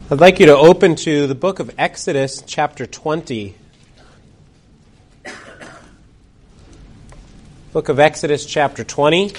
I'd like you to open to the book of Exodus, chapter 20. Book of Exodus, chapter 20.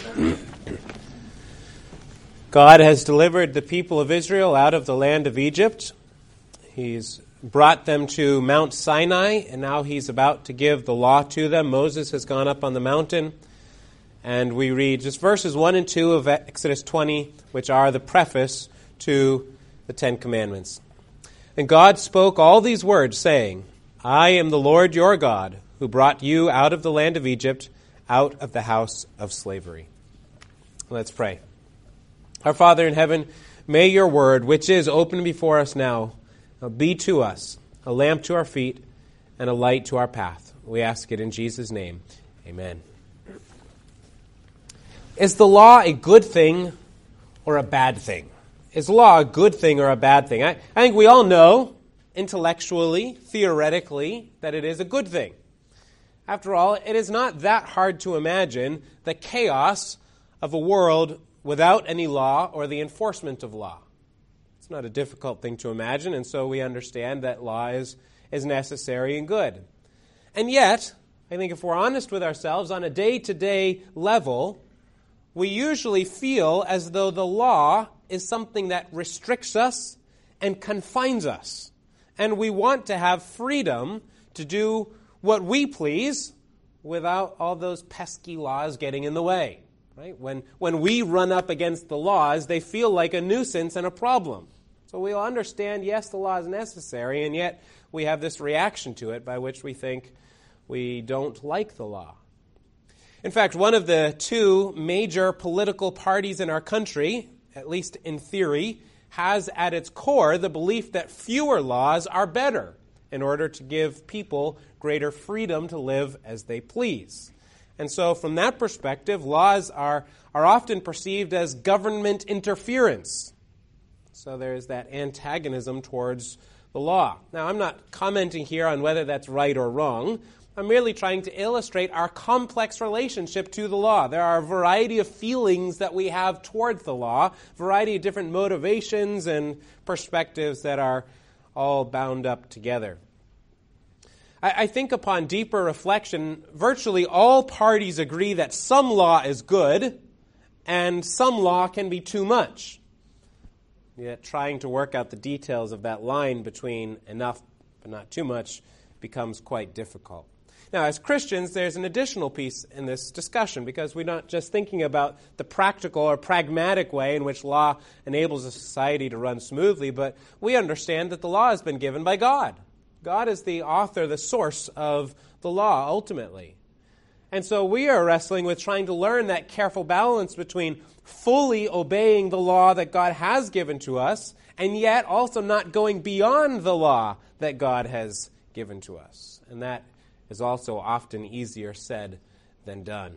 God has delivered the people of Israel out of the land of Egypt. He's brought them to Mount Sinai, and now he's about to give the law to them. Moses has gone up on the mountain, and we read just verses 1 and 2 of Exodus 20, which are the preface to the Ten Commandments. And God spoke all these words, saying, I am the Lord your God, who brought you out of the land of Egypt, out of the house of slavery. Let's pray. Our Father in heaven, may your word, which is open before us now, be to us a lamp to our feet and a light to our path. We ask it in Jesus' name. Amen. Is the law a good thing or a bad thing? Is law a good thing or a bad thing? I think we all know, intellectually, theoretically, that it is a good thing. After all, it is not that hard to imagine the chaos of a world without any law or the enforcement of law. It's not a difficult thing to imagine, and so we understand that law is necessary and good. And yet, I think if we're honest with ourselves, on a day-to-day level, we usually feel as though the law is something that restricts us and confines us. And we want to have freedom to do what we please without all those pesky laws getting in the way. Right? When we run up against the laws, they feel like a nuisance and a problem. So we'll understand, yes, the law is necessary, and yet we have this reaction to it by which we think we don't like the law. In fact, one of the two major political parties in our country, at least in theory, has at its core the belief that fewer laws are better in order to give people greater freedom to live as they please. And so from that perspective, laws are often perceived as government interference. So there's that antagonism towards the law. Now, I'm not commenting here on whether that's right or wrong. I'm merely trying to illustrate our complex relationship to the law. There are a variety of feelings that we have towards the law, a variety of different motivations and perspectives that are all bound up together. I think upon deeper reflection, virtually all parties agree that some law is good and some law can be too much. Yet trying to work out the details of that line between enough but not too much becomes quite difficult. Now, as Christians, there's an additional piece in this discussion because we're not just thinking about the practical or pragmatic way in which law enables a society to run smoothly, but we understand that the law has been given by God. God is the author, the source of the law, ultimately. And so we are wrestling with trying to learn that careful balance between fully obeying the law that God has given to us and yet also not going beyond the law that God has given to us. And that is also often easier said than done.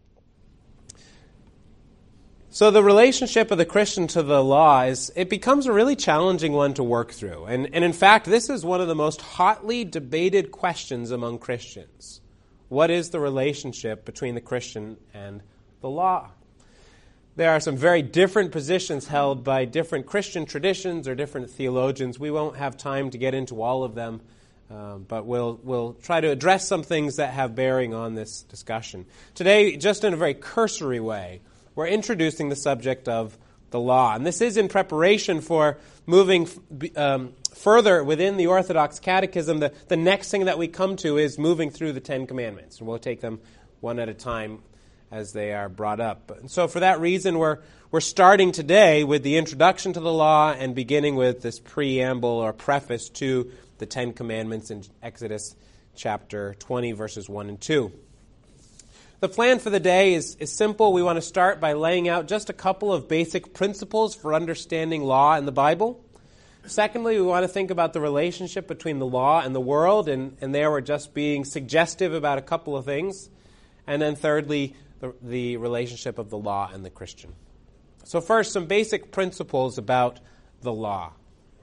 So the relationship of the Christian to the law it becomes a really challenging one to work through. And in fact, this is one of the most hotly debated questions among Christians. What is the relationship between the Christian and the law? There are some very different positions held by different Christian traditions or different theologians. We won't have time to get into all of them. But we'll try to address some things that have bearing on this discussion. Today, just in a very cursory way, we're introducing the subject of the law. And this is in preparation for moving further within the Orthodox Catechism. The next thing that we come to is moving through the Ten Commandments. And we'll take them one at a time as they are brought up. And so for that reason, we're starting today with the introduction to the law and beginning with this preamble or preface to the Ten Commandments in Exodus chapter 20, verses 1 and 2. The plan for the day is simple. We want to start by laying out just a couple of basic principles for understanding law in the Bible. Secondly, we want to think about the relationship between the law and the world, and there we're just being suggestive about a couple of things. And then thirdly, the relationship of the law and the Christian. So first, some basic principles about the law.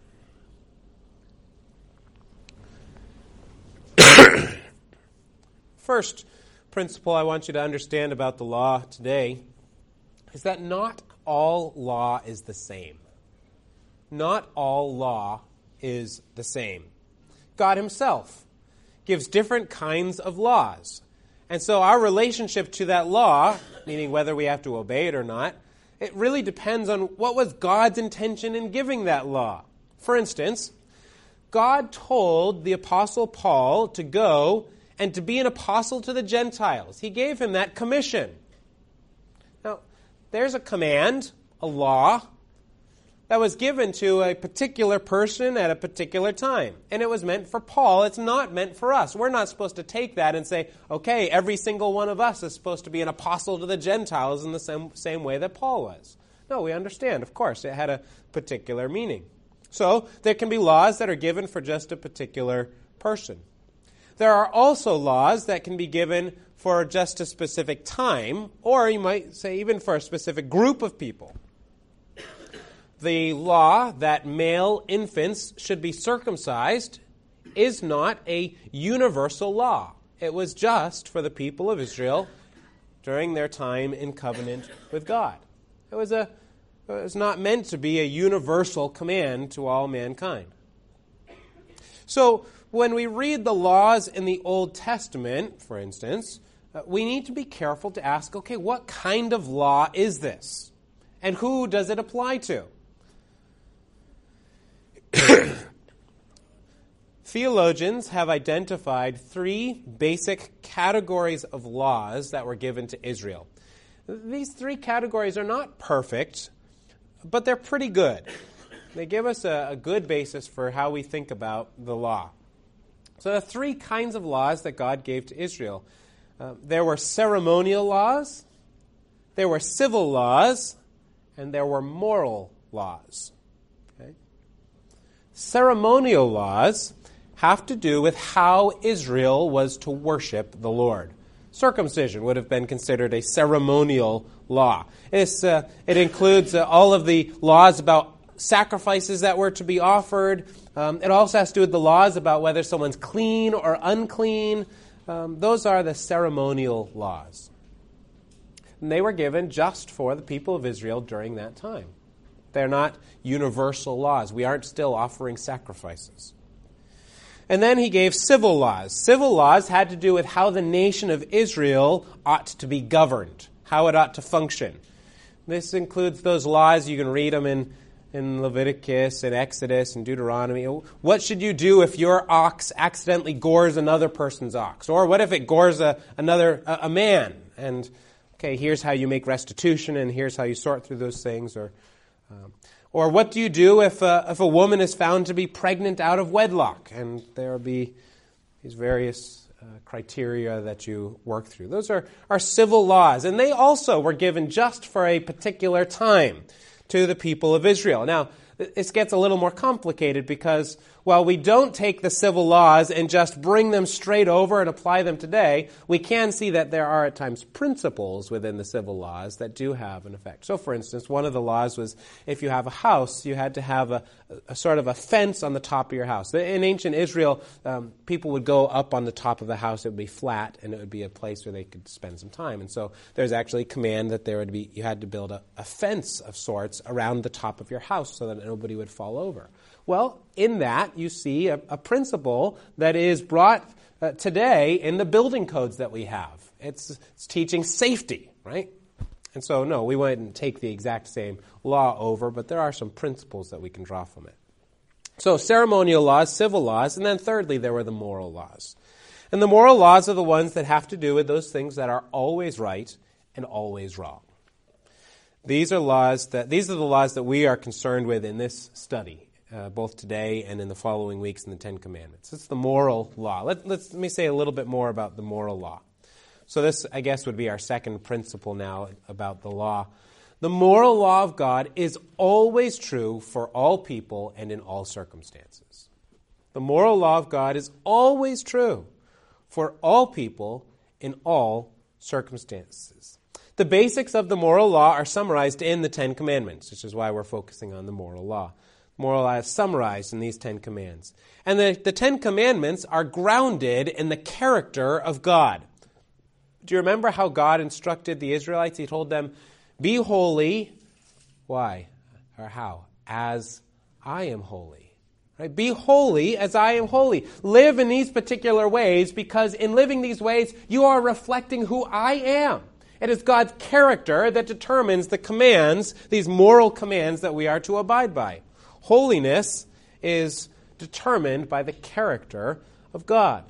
First principle I want you to understand about the law today is that not all law is the same. not all law is the same. God himself gives different kinds of laws. And so our relationship to that law, meaning whether we have to obey it or not, it really depends on what was God's intention in giving that law. For instance, God told the Apostle Paul to go and to be an apostle to the Gentiles. He gave him that commission. Now, there's a command, a law, that was given to a particular person at a particular time. And it was meant for Paul. It's not meant for us. We're not supposed to take that and say, okay, every single one of us is supposed to be an apostle to the Gentiles in the same way that Paul was. No, we understand, of course, it had a particular meaning. So there can be laws that are given for just a particular person. There are also laws that can be given for just a specific time, or you might say even for a specific group of people. The law that male infants should be circumcised is not a universal law. It was just for the people of Israel during their time in covenant with God. It was not meant to be a universal command to all mankind. So when we read the laws in the Old Testament, for instance, we need to be careful to ask, okay, what kind of law is this? And who does it apply to? Theologians have identified three basic categories of laws that were given to Israel. These three categories are not perfect, but they're pretty good. They give us a good basis for how we think about the law. So there are three kinds of laws that God gave to Israel. There were ceremonial laws, there were civil laws, and there were moral laws. Okay? Ceremonial laws have to do with how Israel was to worship the Lord. Circumcision would have been considered a ceremonial law. It includes all of the laws about sacrifices that were to be offered. It also has to do with the laws about whether someone's clean or unclean. Those are the ceremonial laws. And they were given just for the people of Israel during that time. They're not universal laws. We aren't still offering sacrifices. And then he gave civil laws. Civil laws had to do with how the nation of Israel ought to be governed, how it ought to function. This includes those laws, you can read them in Leviticus and Exodus and Deuteronomy. What should you do if your ox accidentally gores another person's ox? Or what if it gores a man? And, okay, here's how you make restitution, and here's how you sort through those things. Or what do you do if a woman is found to be pregnant out of wedlock? And there will be these various criteria that you work through. Those are civil laws. And they also were given just for a particular time to the people of Israel. Now, this gets a little more complicated because while we don't take the civil laws and just bring them straight over and apply them today, we can see that there are at times principles within the civil laws that do have an effect. So, for instance, one of the laws was if you have a house, you had to have a sort of a fence on the top of your house. In ancient Israel, people would go up on the top of the house. It would be flat, and it would be a place where they could spend some time. And so there's actually a command that you had to build a fence of sorts around the top of your house so that nobody would fall over. Well, in that, you see a principle that is brought today in the building codes that we have. It's teaching safety, right? And so, no, we wouldn't take the exact same law over, but there are some principles that we can draw from it. So, ceremonial laws, civil laws, and then thirdly, there were the moral laws. And the moral laws are the ones that have to do with those things that are always right and always wrong. These are the laws that we are concerned with in this study. Both today and in the following weeks in the Ten Commandments. It's the moral law. Let me say a little bit more about the moral law. So this, I guess, would be our second principle now about the law. The moral law of God is always true for all people and in all circumstances. The moral law of God is always true for all people in all circumstances. The basics of the moral law are summarized in the Ten Commandments, which is why we're focusing on the moral law. Moral law is summarized in these 10 commands. And the 10 commandments are grounded in the character of God. Do you remember how God instructed the Israelites? He told them, be holy. Why? Or how? As I am holy. Right? Be holy as I am holy. Live in these particular ways, because in living these ways, you are reflecting who I am. It is God's character that determines the commands, these moral commands that we are to abide by. Holiness is determined by the character of God.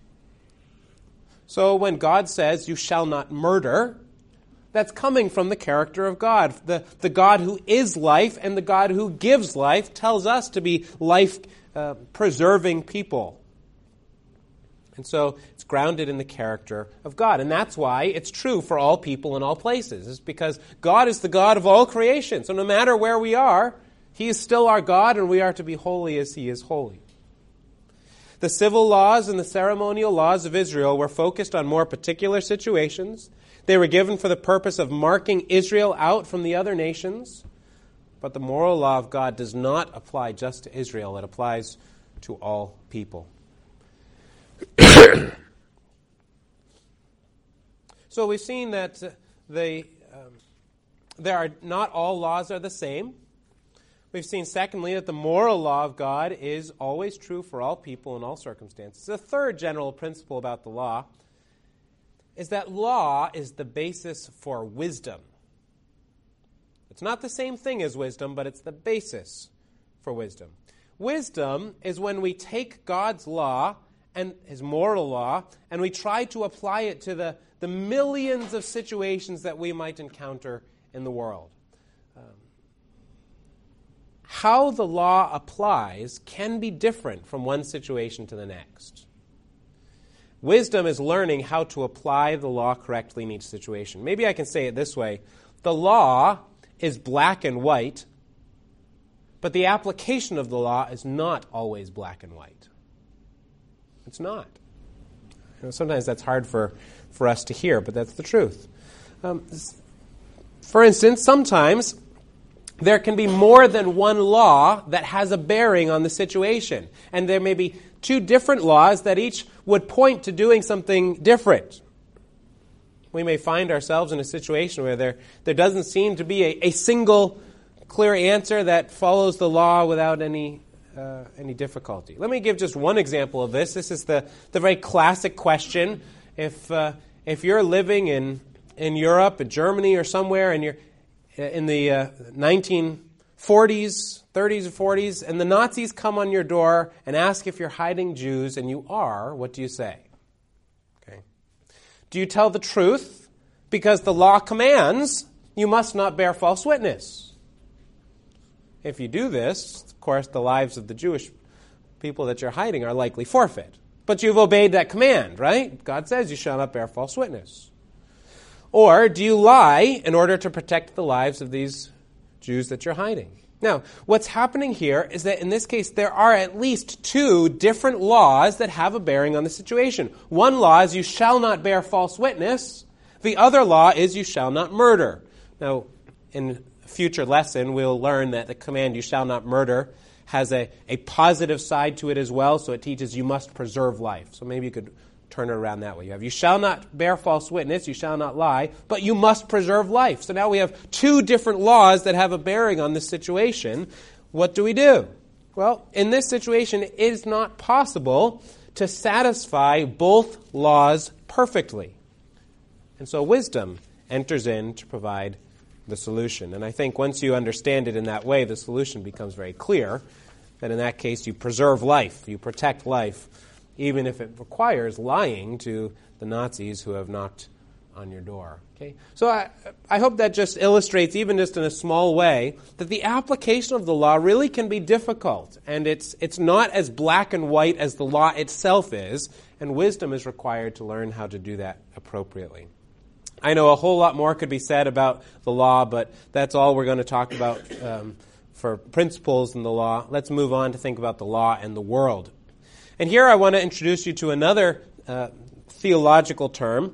So when God says, you shall not murder, that's coming from the character of God. The God who is life and the God who gives life tells us to be life-preserving people. And so it's grounded in the character of God. And that's why it's true for all people in all places. It's because God is the God of all creation. So no matter where we are, He is still our God, and we are to be holy as He is holy. The civil laws and the ceremonial laws of Israel were focused on more particular situations. They were given for the purpose of marking Israel out from the other nations. But the moral law of God does not apply just to Israel. It applies to all people. So we've seen that not all laws are the same. We've seen, secondly, that the moral law of God is always true for all people in all circumstances. The third general principle about the law is that law is the basis for wisdom. It's not the same thing as wisdom, but it's the basis for wisdom. Wisdom is when we take God's law and His moral law, and we try to apply it to the millions of situations that we might encounter in the world. How the law applies can be different from one situation to the next. Wisdom is learning how to apply the law correctly in each situation. Maybe I can say it this way. The law is black and white, but the application of the law is not always black and white. It's not. Sometimes that's hard for us to hear, but that's the truth. For instance, sometimes there can be more than one law that has a bearing on the situation. And there may be two different laws that each would point to doing something different. We may find ourselves in a situation where there doesn't seem to be a single clear answer that follows the law without any difficulty. Let me give just one example of this. This is the very classic question. If you're living in Europe, in Germany or somewhere, and you're in the 1940s, 30s or 40s, and the Nazis come on your door and ask if you're hiding Jews, and you are, what do you say? Okay. Do you tell the truth? Because the law commands you must not bear false witness. If you do this, of course, the lives of the Jewish people that you're hiding are likely forfeit. But you've obeyed that command, right? God says you shall not bear false witness. Or do you lie in order to protect the lives of these Jews that you're hiding? Now, what's happening here is that in this case, there are at least two different laws that have a bearing on the situation. One law is you shall not bear false witness. The other law is you shall not murder. Now, in a future lesson, we'll learn that the command you shall not murder has a positive side to it as well, so it teaches you must preserve life. So maybe you could turn it around that way. You shall not bear false witness, you shall not lie, but you must preserve life. So now we have two different laws that have a bearing on this situation. What do we do? Well, in this situation, it is not possible to satisfy both laws perfectly. And so wisdom enters in to provide the solution. And I think once you understand it in that way, the solution becomes very clear, that in that case you preserve life, you protect life, even if it requires lying to the Nazis who have knocked on your door. Okay? So I hope that just illustrates, even just in a small way, that the application of the law really can be difficult. And it's not as black and white as the law itself is, and wisdom is required to learn how to do that appropriately. I know a whole lot more could be said about the law, but that's all we're going to talk about for principles in the law. Let's move on to think about the law and the world. And here I want to introduce you to another theological term.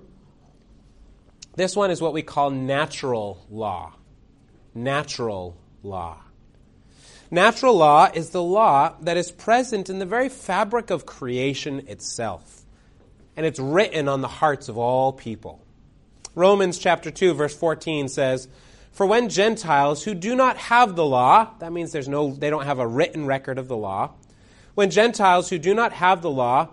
This one is what we call natural law. Natural law. Natural law is the law that is present in the very fabric of creation itself. And it's written on the hearts of all people. Romans chapter 2, verse 14 says, For when Gentiles who do not have the law, that means they don't have a written record of the law, when Gentiles who do not have the law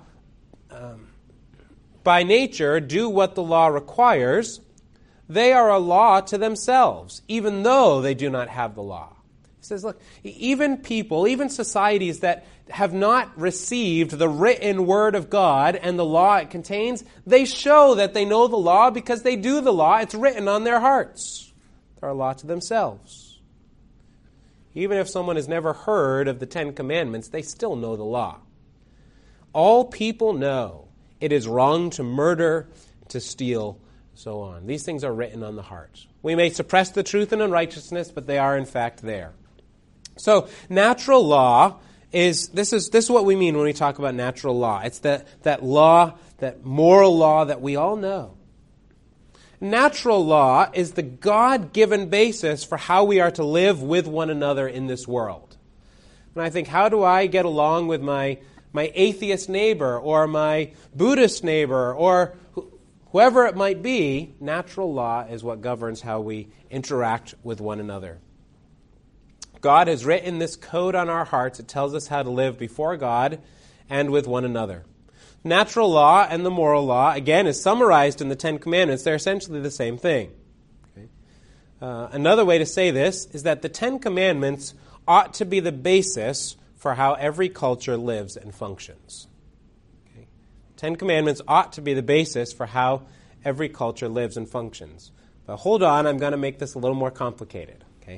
by nature do what the law requires, they are a law to themselves, even though they do not have the law. He says, look, even people, even societies that have not received the written word of God and the law it contains, they show that they know the law because they do the law. It's written on their hearts. They're a law to themselves. Even if someone has never heard of the Ten Commandments, they still know the law. All people know it is wrong to murder, to steal, so on. These things are written on the heart. We may suppress the truth in unrighteousness, but they are in fact there. So natural law is what we mean when we talk about natural law. It's that law, that moral law that we all know. Natural law is the God-given basis for how we are to live with one another in this world. And I think, how do I get along with my atheist neighbor or my Buddhist neighbor or whoever it might be? Natural law is what governs how we interact with one another. God has written this code on our hearts. It tells us how to live before God and with one another. Natural law and the moral law, again, is summarized in the Ten Commandments. They're essentially the same thing. Okay? Another way to say this is that the Ten Commandments ought to be the basis for how every culture lives and functions. Okay? Ten Commandments ought to be the basis for how every culture lives and functions. But hold on, I'm going to make this a little more complicated. Okay?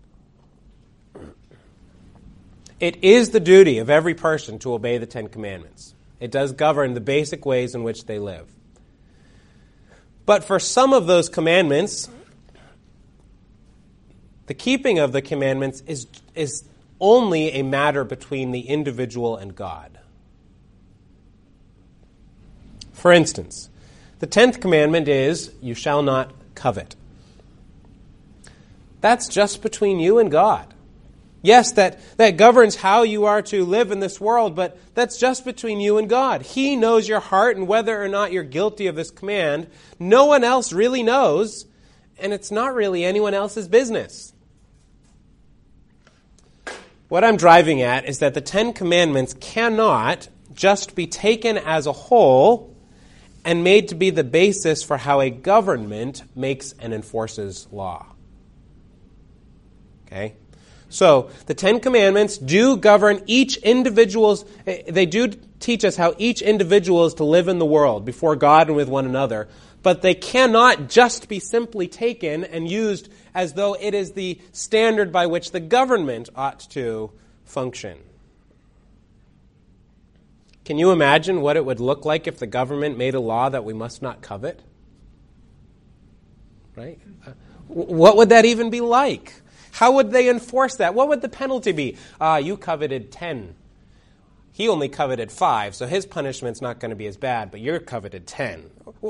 It is the duty of every person to obey the Ten Commandments. It does govern the basic ways in which they live. But for some of those commandments, the keeping of the commandments is only a matter between the individual and God. For instance, the 10th commandment is, you shall not covet. That's just between you and God. Yes, that governs how you are to live in this world, but that's just between you and God. He knows your heart, and whether or not you're guilty of this command, no one else really knows, and it's not really anyone else's business. What I'm driving at is that the Ten Commandments cannot just be taken as a whole and made to be the basis for how a government makes and enforces law. Okay? So, the Ten Commandments do govern each individual's, they do teach us how each individual is to live in the world before God and with one another, but they cannot just be simply taken and used as though it is the standard by which the government ought to function. Can you imagine what it would look like if the government made a law that we must not covet? Right? What would that even be like? How would they enforce that? What would the penalty be? You coveted 10. He only coveted 5, so his punishment's not going to be as bad, but you're coveted 10.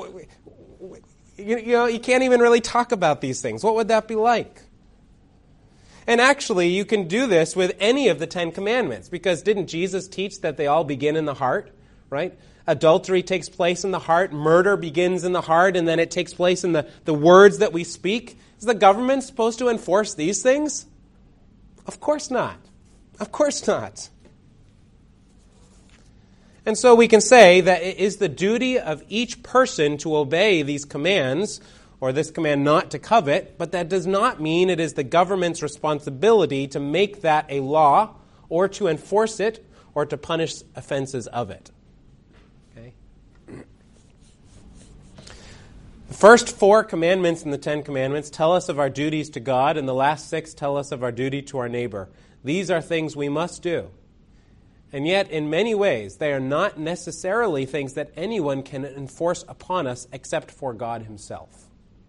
You can't even really talk about these things. What would that be like? And actually, you can do this with any of the 10 commandments, because didn't Jesus teach that they all begin in the heart, right? Adultery takes place in the heart, murder begins in the heart, and then it takes place in the words that we speak. Is the government supposed to enforce these things? Of course not. Of course not. And so we can say that it is the duty of each person to obey these commands, or this command not to covet, but that does not mean it is the government's responsibility to make that a law, or to enforce it, or to punish offenses of it. Okay? The first 4 commandments in the 10 commandments tell us of our duties to God, and the last 6 tell us of our duty to our neighbor. These are things we must do. And yet, in many ways, they are not necessarily things that anyone can enforce upon us except for God himself.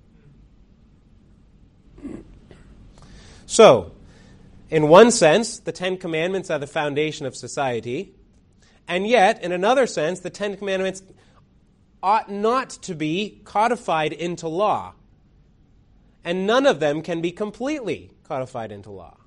So, in one sense, the 10 commandments are the foundation of society. And yet, in another sense, the 10 commandments ought not to be codified into law. And none of them can be completely codified into law.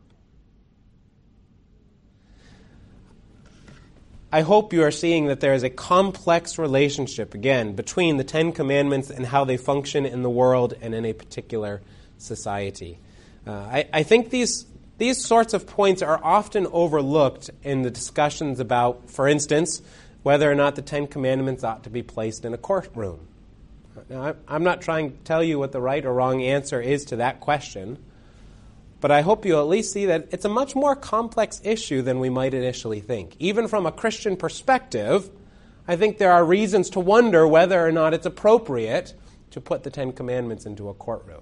I hope you are seeing that there is a complex relationship, again, between the 10 commandments and how they function in the world and in a particular society. I think these sorts of points are often overlooked in the discussions about, for instance, whether or not the Ten Commandments ought to be placed in a courtroom. Now, I'm not trying to tell you what the right or wrong answer is to that question, but I hope you at least see that it's a much more complex issue than we might initially think. Even from a Christian perspective, I think there are reasons to wonder whether or not it's appropriate to put the Ten Commandments into a courtroom.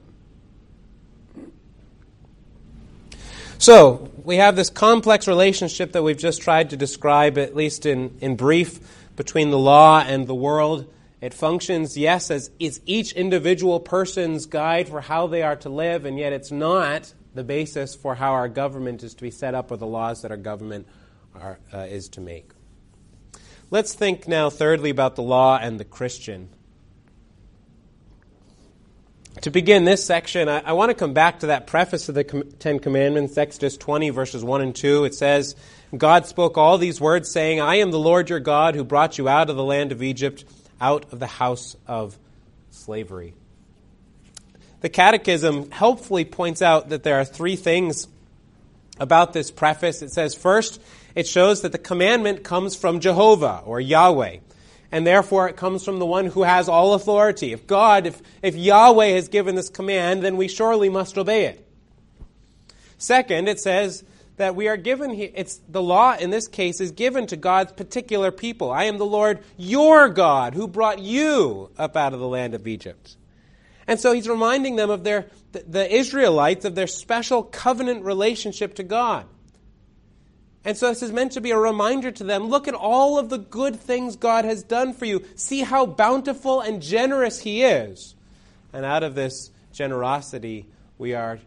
So, we have this complex relationship that we've just tried to describe, at least in brief, between the law and the world. It functions, yes, as is each individual person's guide for how they are to live, and yet it's not the basis for how our government is to be set up or the laws that our government is to make. Let's think now, thirdly, about the law and the Christian. To begin this section, I want to come back to that preface of the Ten Commandments, Exodus 20, verses 1 and 2. It says, God spoke all these words, saying, I am the Lord your God who brought you out of the land of Egypt, out of the house of slavery. The Catechism helpfully points out that there are three things about this preface. It says, first, it shows that the commandment comes from Jehovah, or Yahweh. And therefore it comes from the one who has all authority. If Yahweh has given this command, then we surely must obey it. Second, it says that we are given, the law in this case is given to God's particular people. I am the Lord your God who brought you up out of the land of Egypt. And so he's reminding them of the Israelites of their special covenant relationship to God. And so this is meant to be a reminder to them, look at all of the good things God has done for you. See how bountiful and generous he is. And out of this generosity, we are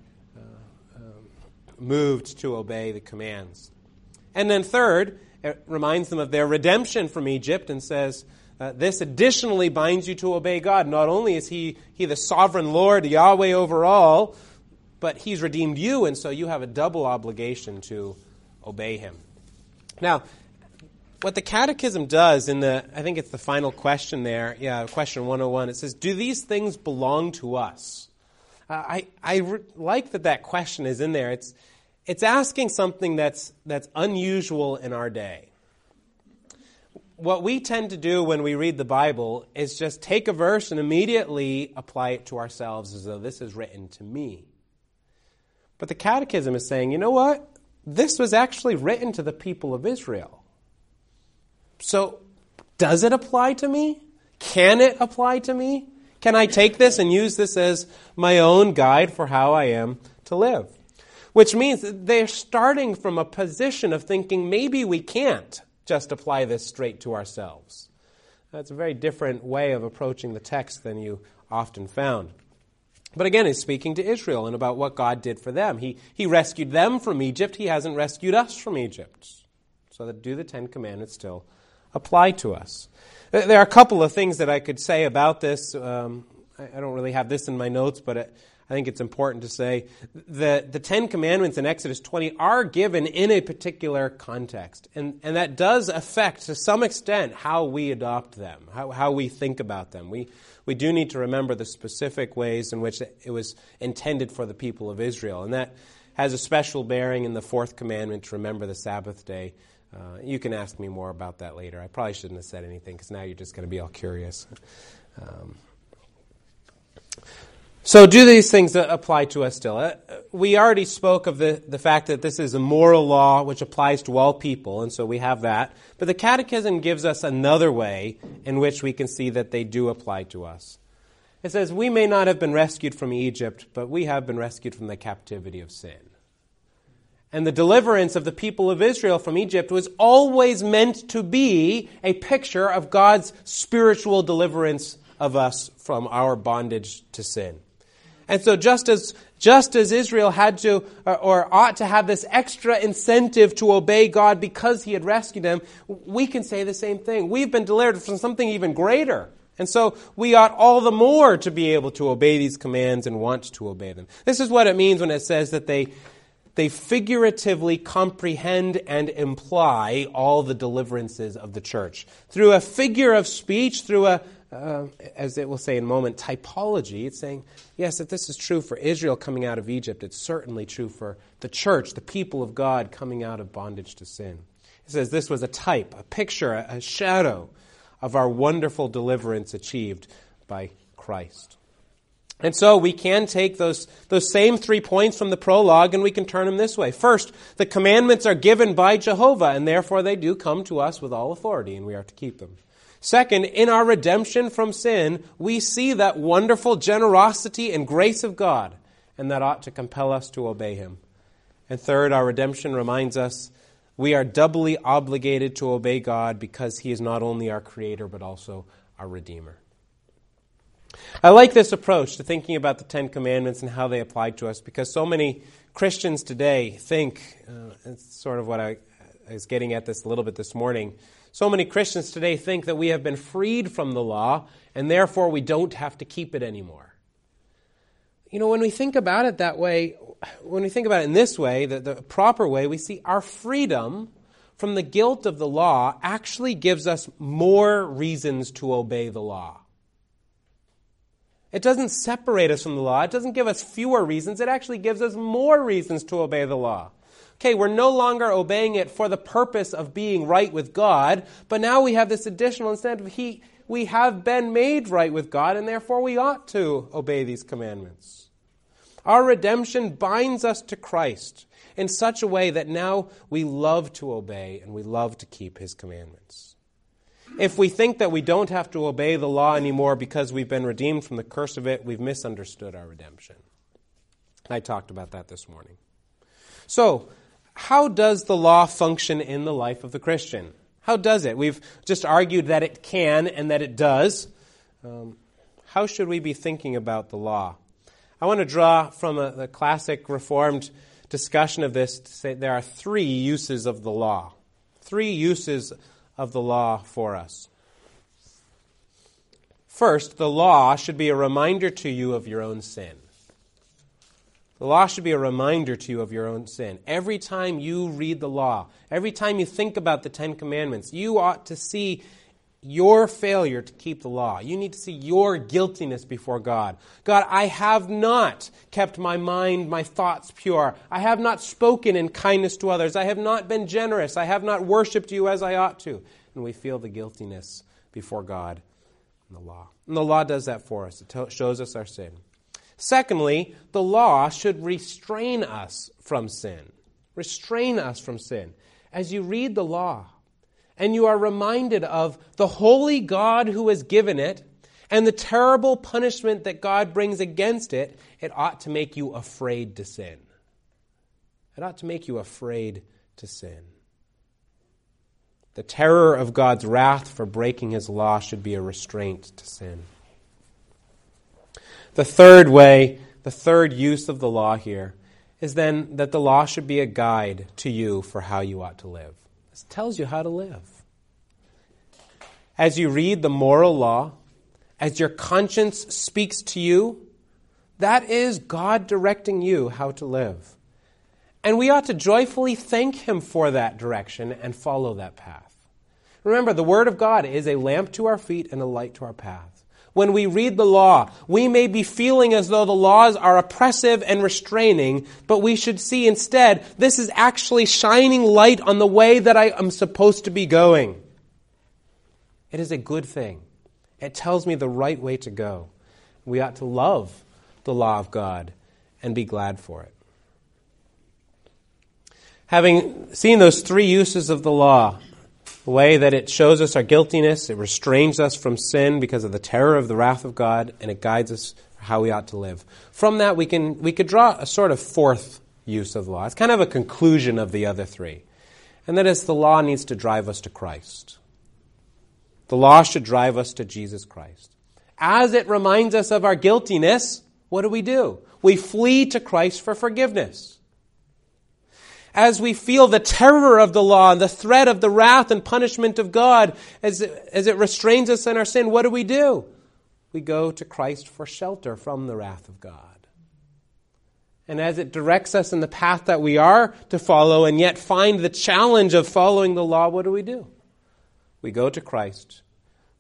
moved to obey the commands. And then third, it reminds them of their redemption from Egypt and says, this additionally binds you to obey God. Not only is he the sovereign Lord, Yahweh over all, but he's redeemed you, and so you have a double obligation to obey him. Now, what the Catechism does I think it's the final question there, question 101, it says, do these things belong to us? I like that question is in there. It's asking something that's unusual in our day. What we tend to do when we read the Bible is just take a verse and immediately apply it to ourselves as though this is written to me. But the Catechism is saying, you know what? This was actually written to the people of Israel. So, does it apply to me? Can it apply to me? Can I take this and use this as my own guide for how I am to live? Which means that they're starting from a position of thinking maybe we can't just apply this straight to ourselves. That's a very different way of approaching the text than you often found. But again, he's speaking to Israel and about what God did for them. He rescued them from Egypt. He hasn't rescued us from Egypt. So that do the Ten Commandments still apply to us? There are a couple of things that I could say about this. I don't really have this in my notes, but I think it's important to say that the Ten Commandments in Exodus 20 are given in a particular context. And that does affect, to some extent, how we adopt them, how we think about them. We do need to remember the specific ways in which it was intended for the people of Israel. And that has a special bearing in the fourth commandment to remember the Sabbath day. You can ask me more about that later. I probably shouldn't have said anything because now you're just going to be all curious. So do these things apply to us still? We already spoke of the fact that this is a moral law which applies to all people, and so we have that. But the Catechism gives us another way in which we can see that they do apply to us. It says, we may not have been rescued from Egypt, but we have been rescued from the captivity of sin. And the deliverance of the people of Israel from Egypt was always meant to be a picture of God's spiritual deliverance of us from our bondage to sin. And so just as Israel had to or ought to have this extra incentive to obey God because he had rescued them, we can say the same thing. We've been delivered from something even greater. And so we ought all the more to be able to obey these commands and want to obey them. This is what it means when it says that they figuratively comprehend and imply all the deliverances of the church. Through a figure of speech, through as it will say in a moment, typology. It's saying, yes, if this is true for Israel coming out of Egypt, it's certainly true for the church, the people of God coming out of bondage to sin. It says this was a type, a picture, a shadow of our wonderful deliverance achieved by Christ. And so we can take those same 3 points from the prologue and we can turn them this way. First, the commandments are given by Jehovah, and therefore they do come to us with all authority, and we are to keep them. Second, in our redemption from sin, we see that wonderful generosity and grace of God, and that ought to compel us to obey Him. And third, our redemption reminds us we are doubly obligated to obey God because He is not only our Creator, but also our Redeemer. I like this approach to thinking about the Ten Commandments and how they apply to us, because so many Christians today think, it's sort of what I was getting at this a little bit this morning, so many Christians today think that we have been freed from the law and therefore we don't have to keep it anymore. You know, when we think about it that way, when we think about it in this way, the proper way, we see our freedom from the guilt of the law actually gives us more reasons to obey the law. It doesn't separate us from the law. It doesn't give us fewer reasons. It actually gives us more reasons to obey the law. Okay, we're no longer obeying it for the purpose of being right with God, but now we have this additional incentive. We have been made right with God, and therefore we ought to obey these commandments. Our redemption binds us to Christ in such a way that now we love to obey and we love to keep His commandments. If we think that we don't have to obey the law anymore because we've been redeemed from the curse of it, we've misunderstood our redemption. I talked about that this morning. So, how does the law function in the life of the Christian? How does it? We've just argued that it can and that it does. How should we be thinking about the law? I want to draw from the classic Reformed discussion of this to say there are 3 uses of the law. 3 uses of the law for us. First, the law should be a reminder to you of your own sin. The law should be a reminder to you of your own sin. Every time you read the law, every time you think about the 10 Commandments, you ought to see your failure to keep the law. You need to see your guiltiness before God. God, I have not kept my mind, my thoughts pure. I have not spoken in kindness to others. I have not been generous. I have not worshipped you as I ought to. And we feel the guiltiness before God in the law. And the law does that for us. It shows us our sin. Secondly, the law should restrain us from sin. Restrain us from sin. As you read the law, and you are reminded of the holy God who has given it and the terrible punishment that God brings against it, it ought to make you afraid to sin. It ought to make you afraid to sin. The terror of God's wrath for breaking His law should be a restraint to sin. The third way, the third use of the law here, is then that the law should be a guide to you for how you ought to live. It tells you how to live. As you read the moral law, as your conscience speaks to you, that is God directing you how to live. And we ought to joyfully thank Him for that direction and follow that path. Remember, the Word of God is a lamp to our feet and a light to our path. When we read the law, we may be feeling as though the laws are oppressive and restraining, but we should see instead, this is actually shining light on the way that I am supposed to be going. It is a good thing. It tells me the right way to go. We ought to love the law of God and be glad for it. Having seen those 3 uses of the law, the way that it shows us our guiltiness, it restrains us from sin because of the terror of the wrath of God, and it guides us how we ought to live. From that, we could draw a sort of 4th use of the law. It's kind of a conclusion of the other 3. And that is, the law needs to drive us to Christ. The law should drive us to Jesus Christ. As it reminds us of our guiltiness, what do? We flee to Christ for forgiveness. As we feel the terror of the law and the threat of the wrath and punishment of God, as it restrains us in our sin, what do? We go to Christ for shelter from the wrath of God. And as it directs us in the path that we are to follow and yet find the challenge of following the law, what do? We go to Christ,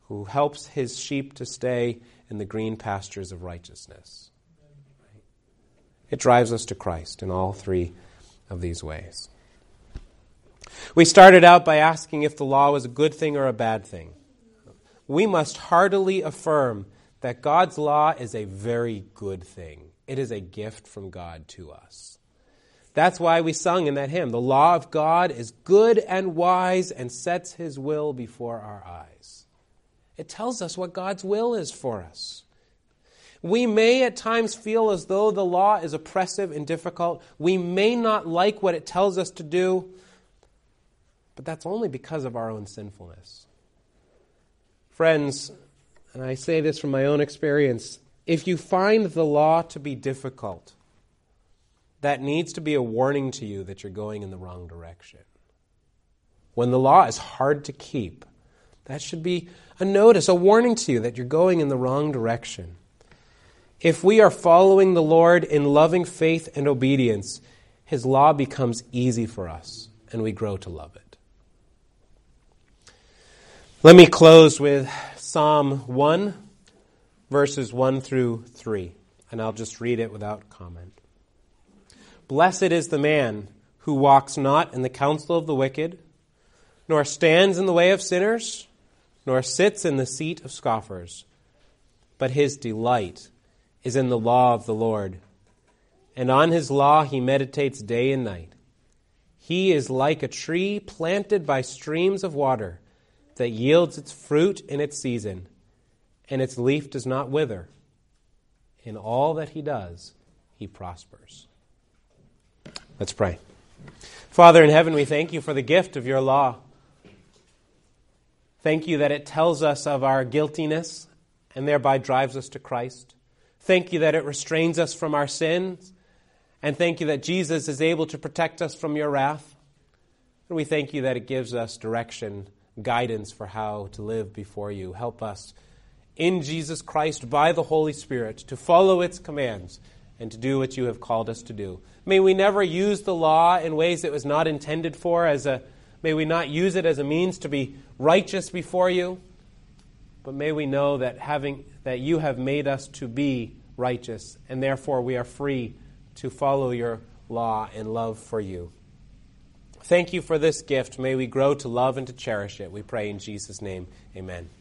who helps his sheep to stay in the green pastures of righteousness. It drives us to Christ in all three of these ways. We started out by asking if the law was a good thing or a bad thing. We must heartily affirm that God's law is a very good thing. It is a gift from God to us. That's why we sung in that hymn, the law of God is good and wise and sets his will before our eyes. It tells us what God's will is for us. We may at times feel as though the law is oppressive and difficult. We may not like what it tells us to do, but that's only because of our own sinfulness. Friends, and I say this from my own experience, if you find the law to be difficult, that needs to be a warning to you that you're going in the wrong direction. When the law is hard to keep, that should be a notice, a warning to you that you're going in the wrong direction. If we are following the Lord in loving faith and obedience, his law becomes easy for us, and we grow to love it. Let me close with Psalm 1, verses 1 through 3, and I'll just read it without comment. Blessed is the man who walks not in the counsel of the wicked, nor stands in the way of sinners, nor sits in the seat of scoffers. But his delight is in the law of the Lord, and on his law he meditates day and night. He is like a tree planted by streams of water that yields its fruit in its season, and its leaf does not wither. In all that he does, he prospers. Let's pray. Father in heaven, we thank you for the gift of your law. Thank you that it tells us of our guiltiness and thereby drives us to Christ. Thank you that it restrains us from our sins. And thank you that Jesus is able to protect us from your wrath. And we thank you that it gives us direction, guidance for how to live before you. Help us in Jesus Christ by the Holy Spirit to follow its commands and to do what you have called us to do. May we never use the law in ways it was not intended for. May we not use it as a means to be righteous before you, but may we know that you have made us to be righteous, and therefore we are free to follow your law in love for you. Thank you for this gift. May we grow to love and to cherish it. We pray in Jesus' name. Amen.